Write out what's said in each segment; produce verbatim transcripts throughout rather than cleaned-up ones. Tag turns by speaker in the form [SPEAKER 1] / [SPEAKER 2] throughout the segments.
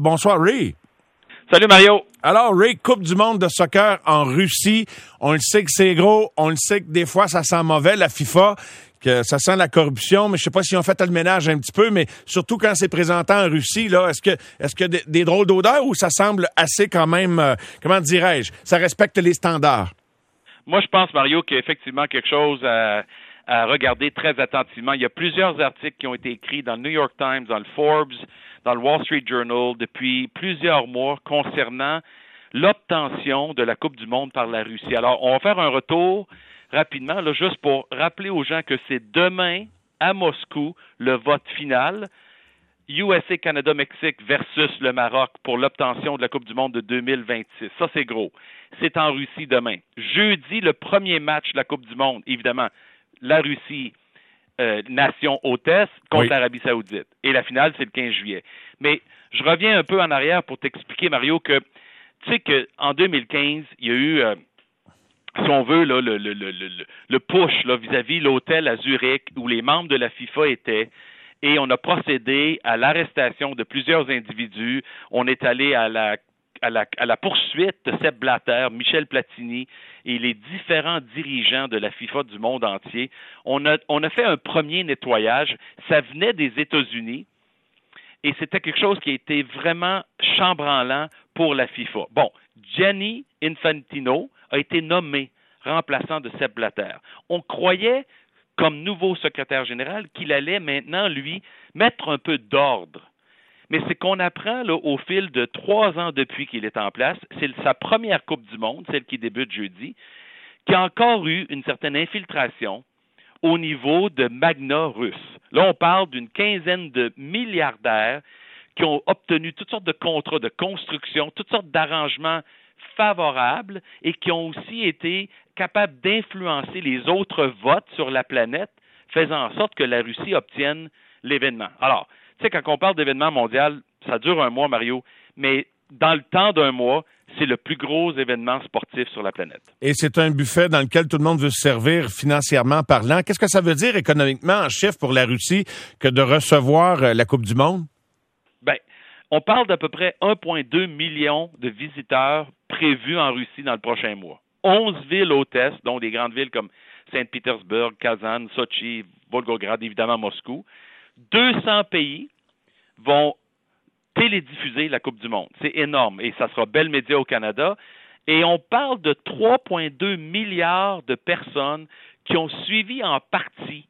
[SPEAKER 1] Bonsoir, Ray.
[SPEAKER 2] Salut, Mario.
[SPEAKER 1] Alors, Ray, Coupe du monde de soccer en Russie. On le sait que c'est gros. On le sait que des fois, ça sent mauvais, la FIFA, que ça sent la corruption. Mais je sais pas si on fait le ménage un petit peu, mais surtout quand c'est présenté en Russie, là, est-ce que, est-ce que des, des drôles d'odeurs ou ça semble assez quand même, euh, comment dirais-je, ça respecte les standards?
[SPEAKER 2] Moi, je pense, Mario, qu'il y a effectivement quelque chose à, à regarder très attentivement. Il y a plusieurs articles qui ont été écrits dans le New York Times, dans le Forbes, dans le Wall Street Journal depuis plusieurs mois concernant l'obtention de la Coupe du monde par la Russie. Alors, on va faire un retour rapidement, là, juste pour rappeler aux gens que c'est demain à Moscou le vote final. U S A, Canada, Mexique versus le Maroc pour l'obtention de la Coupe du monde de deux mille vingt-six. Ça, c'est gros. C'est en Russie demain. Jeudi, le premier match de la Coupe du monde, évidemment, la Russie, euh, nation hôtesse, contre
[SPEAKER 1] oui. l'Arabie
[SPEAKER 2] Saoudite. Et la finale, c'est le quinze juillet. Mais je reviens un peu en arrière pour t'expliquer, Mario, que tu sais qu'en deux mille quinze, il y a eu, euh, si on veut, là, le, le, le, le, le push là, vis-à-vis l'hôtel à Zurich où les membres de la FIFA étaient. Et on a procédé à l'arrestation de plusieurs individus. On est allé à la, à la, à la poursuite de Sepp Blatter, Michel Platini et les différents dirigeants de la FIFA du monde entier. On a, on a fait un premier nettoyage. Ça venait des États-Unis et c'était quelque chose qui a été vraiment chambranlant pour la FIFA. Bon, Gianni Infantino a été nommé remplaçant de Sepp Blatter. On croyait comme nouveau secrétaire général, qu'il allait maintenant, lui, mettre un peu d'ordre. Mais c'est qu'on apprend là, au fil de trois ans depuis qu'il est en place, c'est sa première Coupe du monde, celle qui débute jeudi, qui a encore eu une certaine infiltration au niveau de magnats russes. Là, on parle d'une quinzaine de milliardaires qui ont obtenu toutes sortes de contrats de construction, toutes sortes d'arrangements favorables et qui ont aussi été capables d'influencer les autres votes sur la planète, faisant en sorte que la Russie obtienne l'événement. Alors, tu sais, quand on parle d'événement mondial, ça dure un mois, Mario, mais dans le temps d'un mois, c'est le plus gros événement sportif sur la planète.
[SPEAKER 1] Et c'est un buffet dans lequel tout le monde veut se servir financièrement parlant. Qu'est-ce que ça veut dire économiquement en chiffres pour la Russie que de recevoir la Coupe du monde?
[SPEAKER 2] Bien, on parle d'à peu près un virgule deux million de visiteurs prévus en Russie dans le prochain mois. onze villes hôtesses, dont des grandes villes comme Saint-Pétersbourg, Kazan, Sochi, Volgograd, évidemment Moscou. deux cents pays vont télédiffuser la Coupe du monde. C'est énorme. Et ça sera Bell Media au Canada. Et on parle de trois virgule deux milliards de personnes qui ont suivi en partie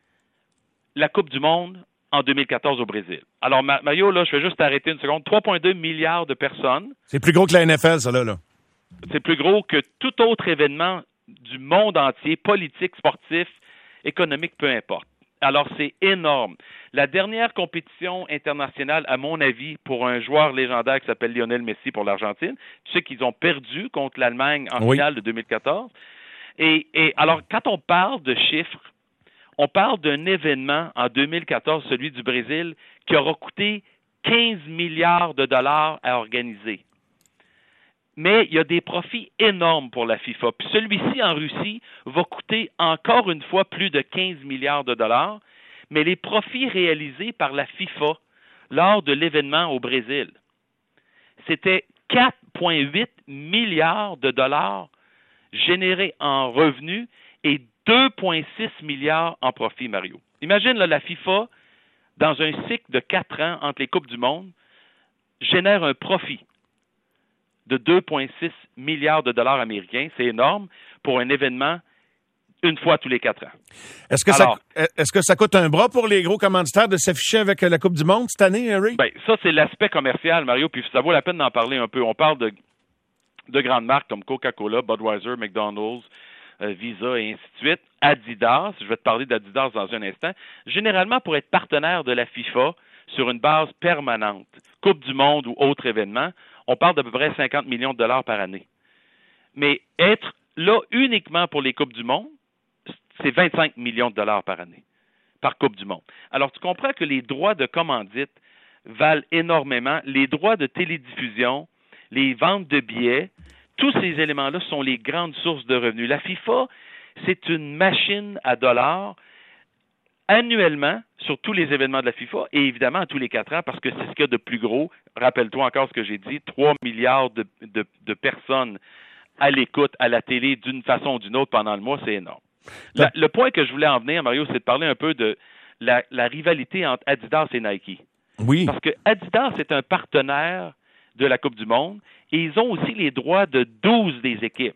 [SPEAKER 2] la Coupe du monde en deux mille quatorze au Brésil. Alors, Mario, là, je vais juste arrêter une seconde. trois virgule deux milliards de personnes.
[SPEAKER 1] C'est plus gros que la N F L, ça, là. là.
[SPEAKER 2] C'est plus gros que tout autre événement du monde entier, politique, sportif, économique, peu importe. Alors, c'est énorme. La dernière compétition internationale, à mon avis, pour un joueur légendaire qui s'appelle Lionel Messi pour l'Argentine, tu sais qu'ils ont perdu contre l'Allemagne en
[SPEAKER 1] oui.
[SPEAKER 2] finale de deux mille quatorze. Et, et alors, quand on parle de chiffres, on parle d'un événement en deux mille quatorze, celui du Brésil, qui aura coûté quinze milliards de dollars à organiser. Mais il y a des profits énormes pour la FIFA. Puis celui-ci en Russie va coûter encore une fois plus de quinze milliards de dollars, mais les profits réalisés par la FIFA lors de l'événement au Brésil, c'était quatre virgule huit milliards de dollars générés en revenus et deux virgule six milliards en profit, Mario. Imagine là, la FIFA, dans un cycle de quatre ans entre les Coupes du monde, génère un profit de deux virgule six milliards de dollars américains. C'est énorme pour un événement une fois tous les quatre ans.
[SPEAKER 1] Est-ce que, Alors, ça, est-ce que ça coûte un bras pour les gros commanditaires de s'afficher avec la Coupe du monde cette année, Harry?
[SPEAKER 2] Bien, ça, c'est l'aspect commercial, Mario, puis ça vaut la peine d'en parler un peu. On parle de, de grandes marques comme Coca-Cola, Budweiser, McDonald's, euh, Visa et ainsi de suite. Adidas, je vais te parler d'Adidas dans un instant. Généralement, pour être partenaire de la FIFA sur une base permanente, Coupe du monde ou autre événement, on parle d'à peu près cinquante millions de dollars par année. Mais être là uniquement pour les Coupes du monde, c'est vingt-cinq millions de dollars par année, par Coupe du monde. Alors, tu comprends que les droits de commandite valent énormément. Les droits de télédiffusion, les ventes de billets, tous ces éléments-là sont les grandes sources de revenus. La FIFA, c'est une machine à dollars annuellement sur tous les événements de la FIFA et évidemment à tous les quatre ans parce que c'est ce qu'il y a de plus gros. Rappelle-toi encore ce que j'ai dit, trois milliards de, de, de personnes à l'écoute, à la télé d'une façon ou d'une autre pendant le mois, c'est énorme. La, le point que je voulais en venir, Mario, c'est de parler un peu de la, la rivalité entre Adidas et Nike.
[SPEAKER 1] Oui.
[SPEAKER 2] Parce que Adidas est un partenaire de la Coupe du Monde et ils ont aussi les droits de douze des équipes,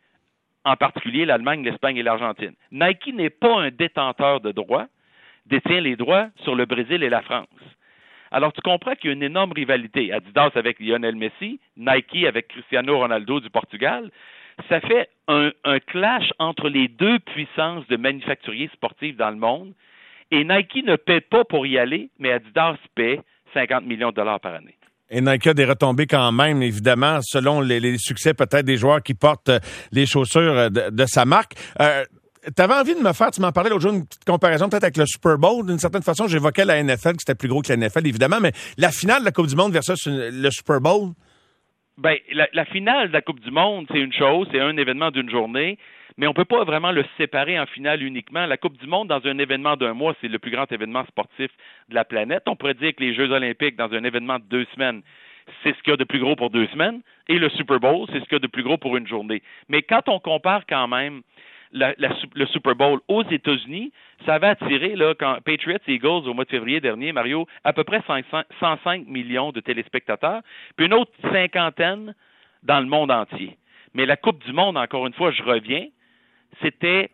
[SPEAKER 2] en particulier l'Allemagne, l'Espagne et l'Argentine. Nike n'est pas un détenteur de droits, détient les droits sur le Brésil et la France. Alors, tu comprends qu'il y a une énorme rivalité. Adidas avec Lionel Messi, Nike avec Cristiano Ronaldo du Portugal. Ça fait un, un clash entre les deux puissances de manufacturiers sportifs dans le monde. Et Nike ne paie pas pour y aller, mais Adidas paie cinquante millions de dollars par année.
[SPEAKER 1] Et Nike a des retombées quand même, évidemment, selon les, les succès peut-être des joueurs qui portent les chaussures de, de sa marque. Euh, T'avais envie de me faire, tu m'en parlais l'autre jour, une petite comparaison peut-être avec le Super Bowl. D'une certaine façon, j'évoquais la N F L, que c'était plus gros que la N F L, évidemment, mais la finale de la Coupe du Monde versus le Super Bowl?
[SPEAKER 2] Ben, la, la finale de la Coupe du Monde, c'est une chose, c'est un événement d'une journée, mais on peut pas vraiment le séparer en finale uniquement. La Coupe du Monde, dans un événement d'un mois, c'est le plus grand événement sportif de la planète. On pourrait dire que les Jeux olympiques, dans un événement de deux semaines, c'est ce qu'il y a de plus gros pour deux semaines, et le Super Bowl, c'est ce qu'il y a de plus gros pour une journée. Mais quand on compare quand même La, la, le Super Bowl aux États-Unis, ça avait attiré, là, quand Patriots Eagles au mois de février dernier, Mario, à peu près cent cinq millions de téléspectateurs, puis une autre cinquantaine dans le monde entier. Mais la Coupe du Monde, encore une fois, je reviens, c'était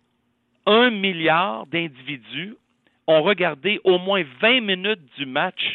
[SPEAKER 2] un milliard d'individus ont regardé au moins vingt minutes du match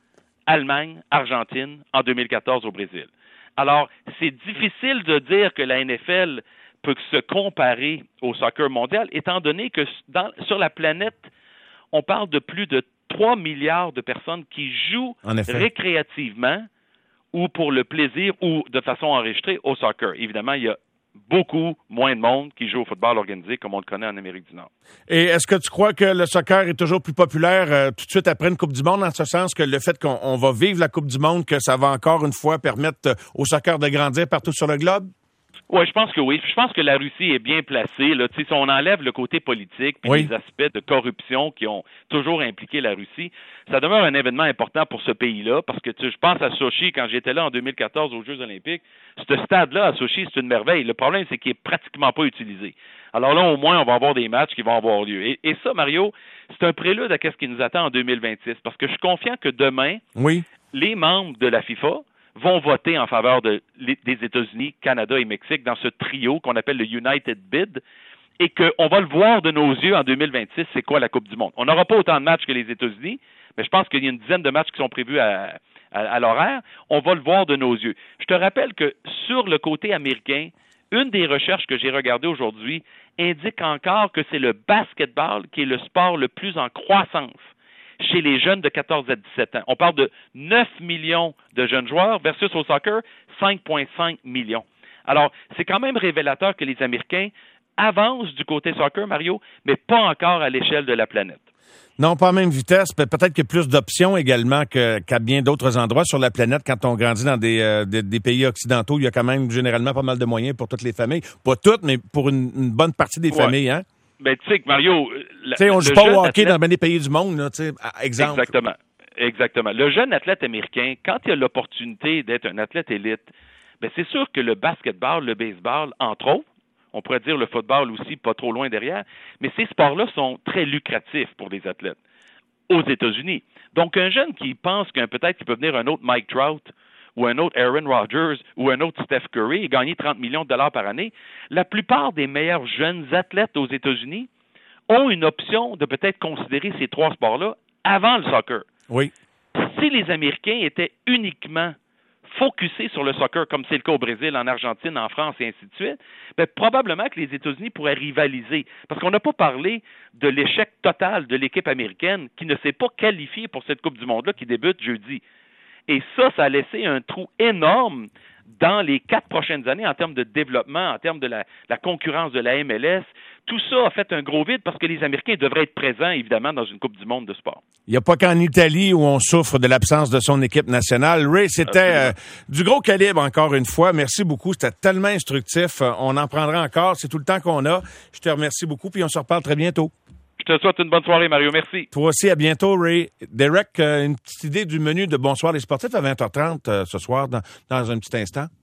[SPEAKER 2] Allemagne-Argentine en deux mille quatorze au Brésil. Alors, c'est difficile de dire que la N F L peut se comparer au soccer mondial, étant donné que dans, sur la planète, on parle de plus de trois milliards de personnes qui jouent récréativement ou pour le plaisir ou de façon enregistrée au soccer. Évidemment, il y a beaucoup moins de monde qui joue au football organisé comme on le connaît en Amérique du Nord.
[SPEAKER 1] Et est-ce que tu crois que le soccer est toujours plus populaire euh, tout de suite après une Coupe du Monde, en ce sens que le fait qu'on on va vivre la Coupe du Monde, que ça va encore une fois permettre euh, au soccer de grandir partout sur le globe?
[SPEAKER 2] Oui, je pense que oui. Je pense que la Russie est bien placée. Là. Si on enlève le côté politique puis
[SPEAKER 1] oui.
[SPEAKER 2] les aspects de corruption qui ont toujours impliqué la Russie, ça demeure un événement important pour ce pays-là parce que tu, je pense à Sochi quand j'étais là en deux mille quatorze aux Jeux olympiques. Ce stade-là à Sochi, c'est une merveille. Le problème, c'est qu'il est pratiquement pas utilisé. Alors là, au moins, on va avoir des matchs qui vont avoir lieu. Et, et ça, Mario, c'est un prélude à ce qui nous attend en deux mille vingt-six parce que je suis confiant que demain,
[SPEAKER 1] oui.
[SPEAKER 2] les membres de la FIFA vont voter en faveur de, des États-Unis, Canada et Mexique dans ce trio qu'on appelle le United Bid et qu'on va le voir de nos yeux en deux mille vingt-six, c'est quoi la Coupe du Monde. On n'aura pas autant de matchs que les États-Unis, mais je pense qu'il y a une dizaine de matchs qui sont prévus à, à, à l'horaire. On va le voir de nos yeux. Je te rappelle que sur le côté américain, une des recherches que j'ai regardées aujourd'hui indique encore que c'est le basketball qui est le sport le plus en croissance chez les jeunes de quatorze à dix-sept ans. On parle de neuf millions de jeunes joueurs versus au soccer, cinq virgule cinq millions. Alors, c'est quand même révélateur que les Américains avancent du côté soccer, Mario, mais pas encore à l'échelle de la planète.
[SPEAKER 1] Non, pas à même vitesse. Peut-être qu'il y a plus d'options également que, qu'à bien d'autres endroits sur la planète. Quand on grandit dans des, euh, des, des pays occidentaux, il y a quand même généralement pas mal de moyens pour toutes les familles. Pas toutes, mais pour une, une bonne partie des ouais. familles, hein?
[SPEAKER 2] Ben, tu sais que Mario...
[SPEAKER 1] Tu sais, on joue pas au hockey athlète... dans bien des pays du monde, là, tu sais, exemple.
[SPEAKER 2] Exactement. Exactement. Le jeune athlète américain, quand il a l'opportunité d'être un athlète élite, ben, c'est sûr que le basketball, le baseball, entre autres, on pourrait dire le football aussi, pas trop loin derrière, mais ces sports-là sont très lucratifs pour les athlètes aux États-Unis. Donc, un jeune qui pense qu'un peut-être qu'il peut venir un autre Mike Trout ou un autre Aaron Rodgers ou un autre Steph Curry et gagner trente millions de dollars par année, la plupart des meilleurs jeunes athlètes aux États-Unis ont une option de peut-être considérer ces trois sports-là avant le soccer.
[SPEAKER 1] Oui.
[SPEAKER 2] Si les Américains étaient uniquement focusés sur le soccer, comme c'est le cas au Brésil, en Argentine, en France et ainsi de suite, bien, probablement que les États-Unis pourraient rivaliser. Parce qu'on n'a pas parlé de l'échec total de l'équipe américaine qui ne s'est pas qualifiée pour cette Coupe du Monde-là qui débute jeudi. Et ça, ça a laissé un trou énorme dans les quatre prochaines années en termes de développement, en termes de la, la concurrence de la M L S. Tout ça a fait un gros vide parce que les Américains devraient être présents, évidemment, dans une Coupe du monde de sport.
[SPEAKER 1] Il n'y a pas qu'en Italie où on souffre de l'absence de son équipe nationale. Ray, c'était euh, du gros calibre, encore une fois. Merci beaucoup. C'était tellement instructif. On en prendra encore. C'est tout le temps qu'on a. Je te remercie beaucoup, puis on se reparle très bientôt.
[SPEAKER 2] Je te souhaite une bonne soirée, Mario. Merci.
[SPEAKER 1] Toi aussi, à bientôt, Ray. Derek, euh, une petite idée du menu de Bonsoir les sportifs à vingt heures trente euh, ce soir, dans, dans un petit instant?